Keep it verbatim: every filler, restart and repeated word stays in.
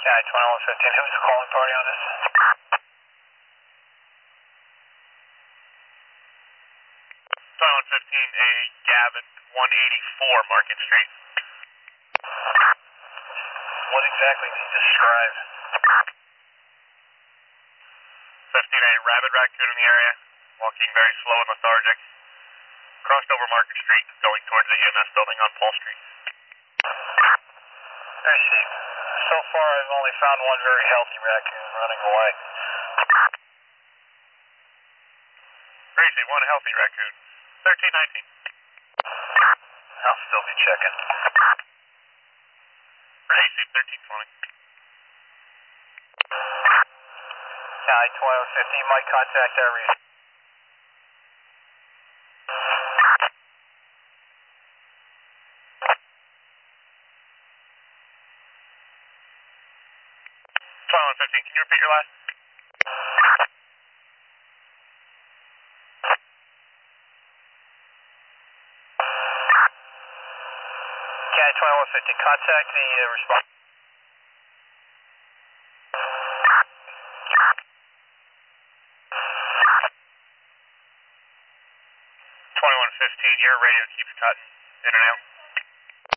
I twenty-one fifteen, who's the calling party on this? twenty-one fifteen, a Gavin, one eighty-four Market Street. What exactly did you describe? fifteen, a rabid raccoon in the area, walking very slow and lethargic. Crossed over Market Street, going towards the E M S building on Paul Street. I see. So far, I've only found one very healthy raccoon running away. Gracie, one healthy raccoon. thirteen nineteen. I'll still be checking. Gracie, thirteen twenty. I twenty-one fifteen, might contact that region. twenty-one fifteen, can you repeat your last? I twenty-one fifteen, contact the uh, response. twenty-one fifteen, your radio keeps cutting in and out.